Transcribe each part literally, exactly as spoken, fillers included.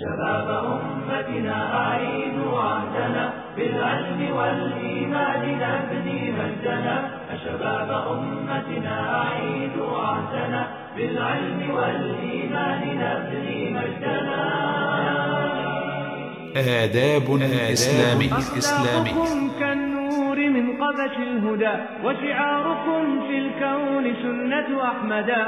شباب أمتنا أعيدوا عهدنا بالعلم والإيمان نبني مجدنا. شباب أمتنا أعيدوا عهدنا بالعلم والإيمان نبني مجدنا. آداب إسلامية إسلامية كالنور من قبس الهدى وشعاركم في الكون سنة أحمدا.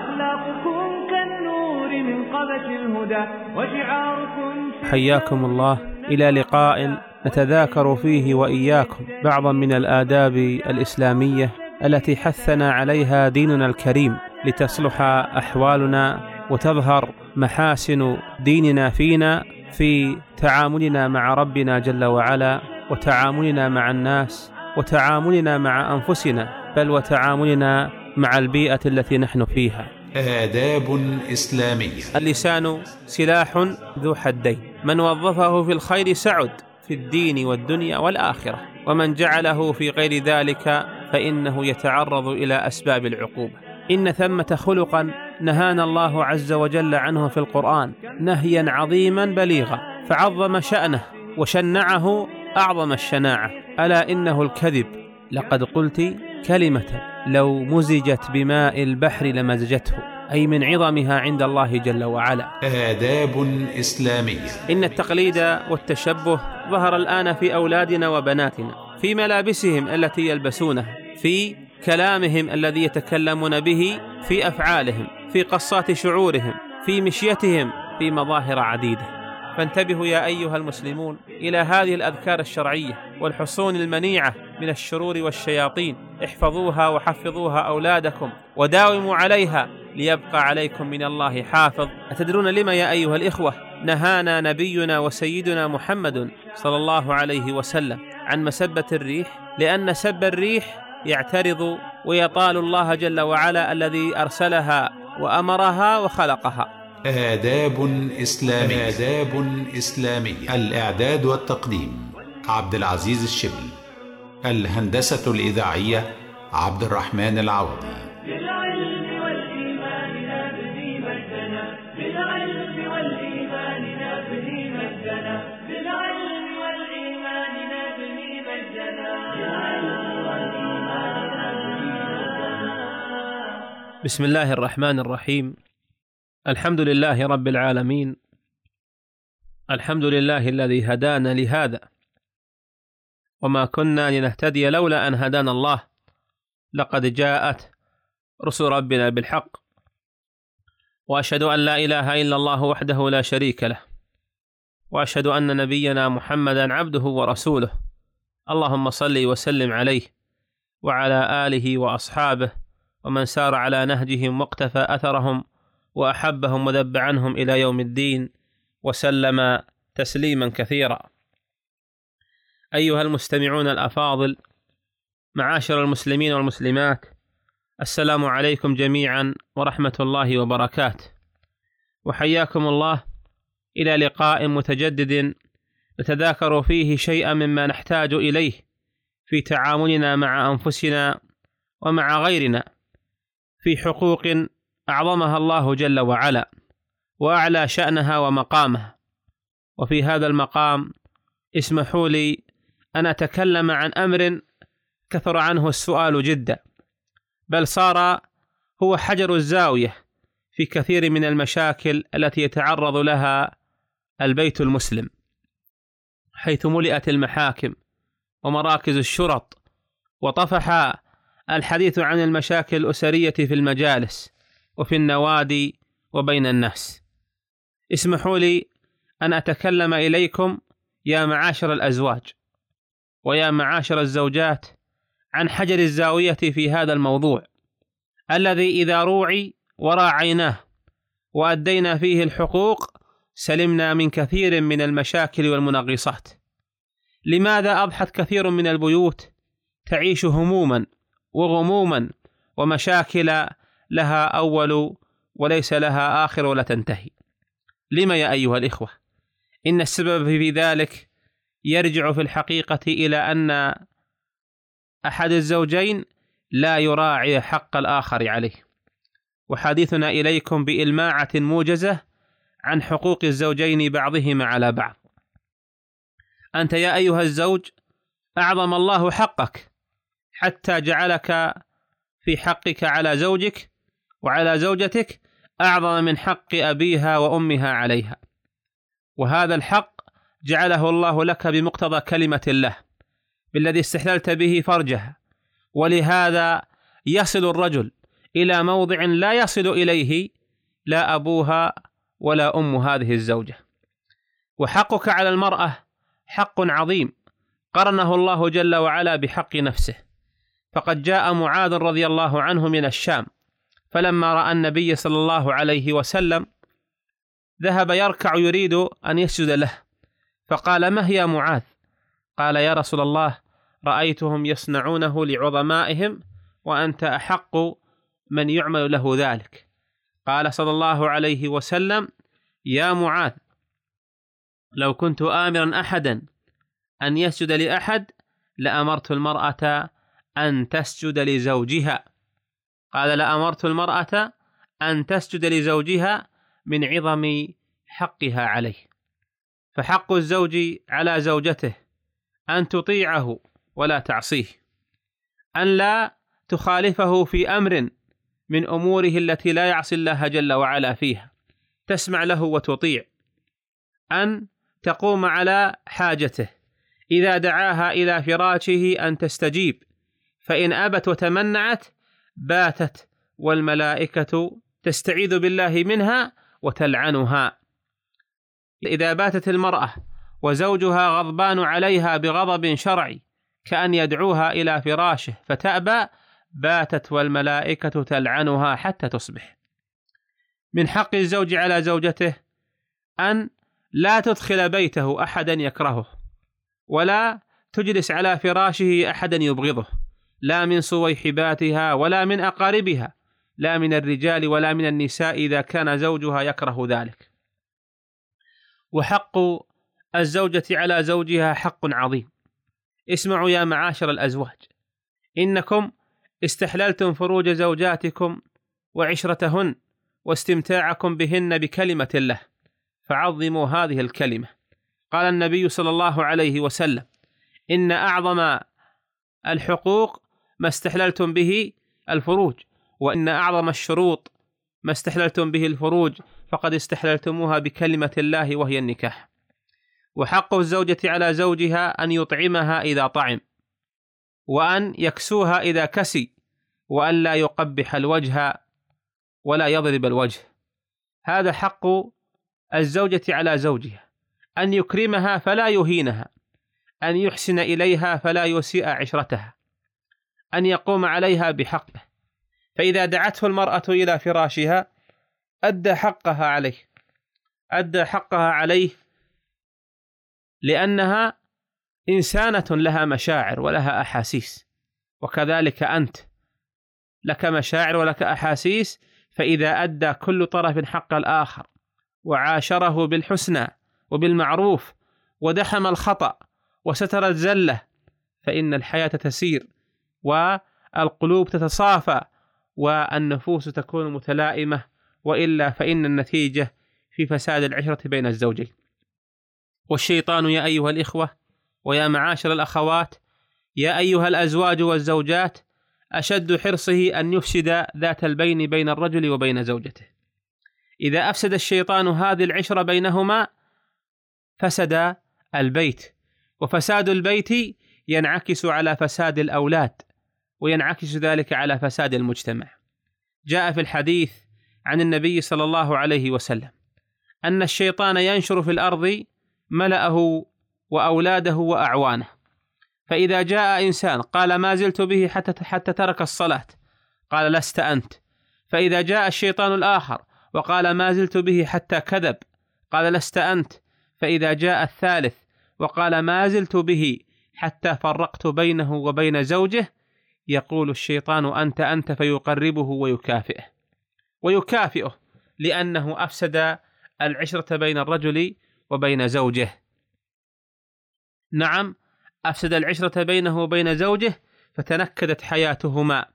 أخلاقكم كالنور من قبس الهدى وشعاركم. حياكم الله إلى لقاء نتذاكر فيه وإياكم بعضا من الآداب الإسلامية التي حثنا عليها ديننا الكريم لتصلح أحوالنا وتظهر محاسن ديننا فينا في تعاملنا مع ربنا جل وعلا، وتعاملنا مع الناس، وتعاملنا مع أنفسنا، بل وتعاملنا مع البيئة التي نحن فيها. آداب إسلامية. اللسان سلاح ذو حدين، من وظفه في الخير سعد في الدين والدنيا والآخرة، ومن جعله في غير ذلك فإنه يتعرض إلى أسباب العقوبة. إن ثمة خلقا نهانا الله عز وجل عنه في القرآن نهيا عظيما بليغا، فعظم شأنه وشنعه أعظم الشناعة، ألا إنه الكذب. لقد قلت كلمة لو مزجت بماء البحر لمزجته، أي من عظمها عند الله جل وعلا. آداب إسلامية. إن التقليد والتشبه ظهر الآن في أولادنا وبناتنا، في ملابسهم التي يلبسونها، في كلامهم الذي يتكلمون به، في أفعالهم، في قصات شعورهم، في مشيتهم، في مظاهر عديدة. فانتبهوا يا أيها المسلمون إلى هذه الأذكار الشرعية والحصون المنيعة من الشرور والشياطين. احفظوها وحفظوها أولادكم وداوموا عليها ليبقى عليكم من الله حافظ. أتدرون لما يا أيها الإخوة نهانا نبينا وسيدنا محمد صلى الله عليه وسلم عن مسبة الريح؟ لأن سب الريح يعترض ويطال الله جل وعلا الذي أرسلها وأمرها وخلقها. آداب إسلامية. آداب إسلامية. الإعداد والتقديم عبد العزيز الشبل. الهندسة الإذاعية عبد الرحمن العوضي. بالعلم والإيمان نبني مجدنا. بالعلم والإيمان نبني مجدنا. بالعلم والإيمان نبني مجدنا. بسم الله الرحمن الرحيم. الحمد لله رب العالمين. الحمد لله الذي هدانا لهذا، وما كنا لنهتدي لولا أن هدانا الله. لقد جاءت رسل ربنا بالحق، وأشهد أن لا إله إلا الله وحده لا شريك له، وأشهد أن نبينا محمدا عبده ورسوله. اللهم صل وسلم عليه وعلى آله وأصحابه ومن سار على نهجهم واقتفى أثرهم وأحبهم وذب عنهم إلى يوم الدين، وسلم تسليما كثيرا. أيها المستمعون الأفاضل، معاشر المسلمين والمسلمات، السلام عليكم جميعا ورحمة الله وبركاته، وحياكم الله إلى لقاء متجدد نتذاكر فيه شيئا مما نحتاج إليه في تعاملنا مع أنفسنا ومع غيرنا في حقوق أعظمها الله جل وعلا وأعلى شأنها ومقامها. وفي هذا المقام اسمحوا لي أن أتكلم عن أمر كثر عنه السؤال جدا، بل صار هو حجر الزاوية في كثير من المشاكل التي يتعرض لها البيت المسلم، حيث ملئت المحاكم ومراكز الشرط، وطفح الحديث عن المشاكل الأسرية في المجالس وفي النوادي وبين الناس. اسمحوا لي أن أتكلم إليكم يا معاشر الأزواج ويا معاشر الزوجات عن حجر الزاوية في هذا الموضوع، الذي إذا روعي وراعيناه وأدينا فيه الحقوق سلمنا من كثير من المشاكل والمنغصات. لماذا أضحت كثير من البيوت تعيش هموما وغموما ومشاكل لها أول وليس لها آخر ولا تنتهي؟ لما يا أيها الإخوة؟ إن السبب في ذلك يرجع في الحقيقة إلى أن أحد الزوجين لا يراعي حق الآخر عليه. وحديثنا إليكم بإلماعة موجزة عن حقوق الزوجين بعضهما على بعض. أنت يا أيها الزوج أعظم الله حقك حتى جعلك في حقك على زوجك وعلى زوجتك أعظم من حق أبيها وأمها عليها، وهذا الحق جعله الله لك بمقتضى كلمة الله بالذي استحللت به فرجها، ولهذا يصل الرجل إلى موضع لا يصل إليه لا أبوها ولا أم هذه الزوجة. وحقك على المرأة حق عظيم قرنه الله جل وعلا بحق نفسه، فقد جاء معاذ رضي الله عنه من الشام، فلما رأى النبي صلى الله عليه وسلم ذهب يركع يريد أن يسجد له، فقال: ما هي معاذ؟ قال: يا رسول الله، رأيتهم يصنعونه لعظمائهم وأنت أحق من يعمل له ذلك. قال صلى الله عليه وسلم: يا معاذ، لو كنت آمرا أحدا أن يسجد لأحد لأمرت المرأة أن تسجد لزوجها. قال: لأمرت المرأة أن تسجد لزوجها من عظم حقها عليه. فحق الزوج على زوجته أن تطيعه ولا تعصيه، أن لا تخالفه في أمر من أموره التي لا يعصي الله جل وعلا فيها، تسمع له وتطيع، أن تقوم على حاجته، إذا دعاها إلى فراشه أن تستجيب، فإن أبت وتمنعت باتت والملائكة تستعيذ بالله منها وتلعنها. إذا باتت المرأة وزوجها غضبان عليها بغضب شرعي كأن يدعوها إلى فراشه فتأبى، باتت والملائكة تلعنها حتى تصبح. من حق الزوج على زوجته أن لا تدخل بيته أحدا يكرهه، ولا تجلس على فراشه أحدا يبغضه، لا من صويحباتها ولا من أقاربها، لا من الرجال ولا من النساء إذا كان زوجها يكره ذلك. وحق الزوجة على زوجها حق عظيم. اسمعوا يا معاشر الأزواج، إنكم استحللتم فروج زوجاتكم وعشرتهن واستمتاعكم بهن بكلمة الله، فعظموا هذه الكلمة. قال النبي صلى الله عليه وسلم: إن أعظم الحقوق ما استحللتم به الفروج، وإن أعظم الشروط ما استحللتم به الفروج، فقد استحللتموها بكلمة الله وهي النكاح. وحق الزوجة على زوجها أن يطعمها إذا طعم، وأن يكسوها إذا كسي، وأن لا يقبح الوجه ولا يضرب الوجه. هذا حق الزوجة على زوجها، أن يكرمها فلا يهينها، أن يحسن إليها فلا يسيء عشرتها، أن يقوم عليها بحقه. فإذا دعته المرأة إلى فراشها أدى حقها عليه، أدى حقها عليه لأنها إنسانة لها مشاعر ولها أحاسيس، وكذلك أنت لك مشاعر ولك أحاسيس. فإذا أدى كل طرف حق الآخر وعاشره بالحسنى وبالمعروف ودحم الخطأ وستر الزلة، فإن الحياة تسير والقلوب تتصافى والنفوس تكون متلائمة، وإلا فإن النتيجة في فساد العشرة بين الزوجين. والشيطان يا أيها الإخوة ويا معاشر الأخوات، يا أيها الأزواج والزوجات، أشد حرصه أن يفسد ذات البين بين الرجل وبين زوجته. إذا أفسد الشيطان هذه العشرة بينهما فسد البيت، وفساد البيت ينعكس على فساد الأولاد، وينعكس ذلك على فساد المجتمع. جاء في الحديث عن النبي صلى الله عليه وسلم أن الشيطان ينشر في الأرض ملأه وأولاده وأعوانه، فإذا جاء إنسان قال ما زلت به حتى حتى ترك الصلاة، قال لست أنت. فإذا جاء الشيطان الآخر وقال ما زلت به حتى كذب، قال لست أنت. فإذا جاء الثالث وقال ما زلت به حتى فرقت بينه وبين زوجه، يقول الشيطان أنت أنت، فيقربه ويكافئه ويكافئه لأنه أفسد العشرة بين الرجل وبين زوجه. نعم، أفسد العشرة بينه وبين زوجه، فتنكدت حياتهما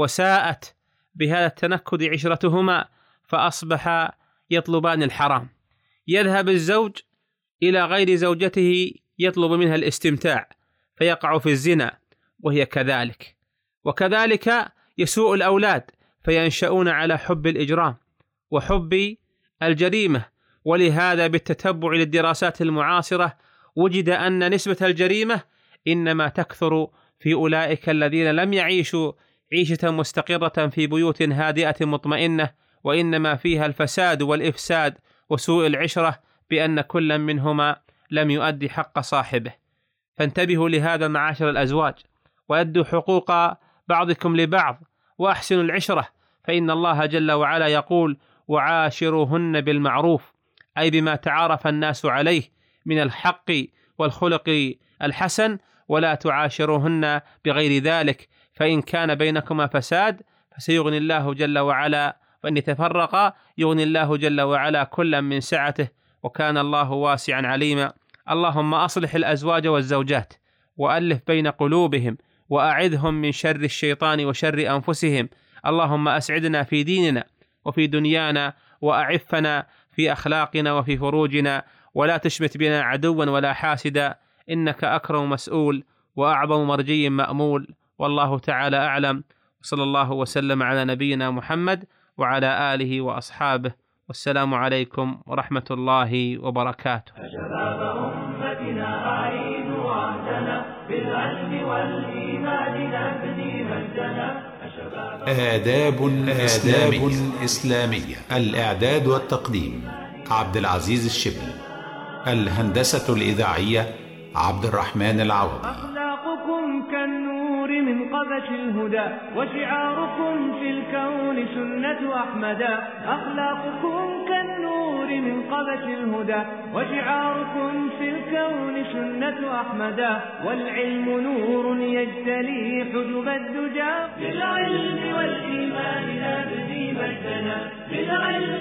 وساءت بهذا التنكد عشرتهما، فأصبح يطلبان الحرام، يذهب الزوج إلى غير زوجته يطلب منها الاستمتاع فيقع في الزنا وهي كذلك، وكذلك يسوء الأولاد فينشأون على حب الإجرام وحب الجريمة. ولهذا بالتتبع للدراسات المعاصرة وجد أن نسبة الجريمة إنما تكثر في أولئك الذين لم يعيشوا عيشة مستقرة في بيوت هادئة مطمئنة، وإنما فيها الفساد والإفساد وسوء العشرة، بأن كل منهما لم يؤدي حق صاحبه. فانتبهوا لهذا معاشر الأزواج، وأدوا حقوق بعضكم لبعض، وأحسنوا العشرة، فإن الله جل وعلا يقول: وعاشروهن بالمعروف، أي بما تعارف الناس عليه من الحق والخلق الحسن، ولا تعاشروهن بغير ذلك، فإن كان بينكما فساد فسيغني الله جل وعلا، وإن يتفرقا يغني الله جل وعلا كلا من سعته، وكان الله واسعا عليما. اللهم أصلح الأزواج والزوجات، وألف بين قلوبهم، وأعذهم من شر الشيطان وشر أنفسهم. اللهم أسعدنا في ديننا وفي دنيانا، وأعفنا في أخلاقنا وفي فروجنا، ولا تشمت بنا عدوا ولا حاسدا، إنك أكرم مسؤول وأعظم مرجي مأمول. والله تعالى أعلم، صلى الله وسلم على نبينا محمد وعلى آله وأصحابه، والسلام عليكم ورحمة الله وبركاته. شباب أمتنا أعيدوا عهدنا بالعلم والإيمان نبني مجدنا. آداب إسلامية. إسلامية. الإعداد والتقديم عبد العزيز الشبل. الهندسة الإذاعية عبد الرحمن العوضي. أخلاقكم كالنور من قبس الهدى، وشعاركم في الكون سنة أحمدا. أخلاقكم كالنور من قبس الهدى، وشعاركم في الكون سنة أحمدا. والعلم نور يجتلي حجب الدجى، بالعلم والإيمان نبني مجدنا. بالعلم